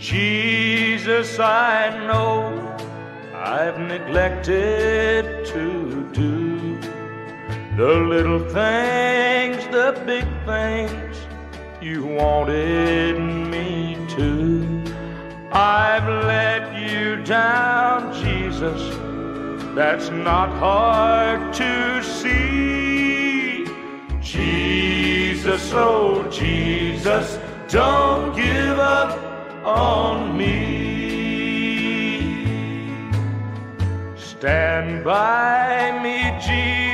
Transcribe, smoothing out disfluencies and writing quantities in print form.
Jesus, I know I've neglected to do the little things, the big things you wanted me to. I've let you down, Jesus, that's not hard to see. Jesus, oh Jesus, don't give up on me. Stand by me, Jesus.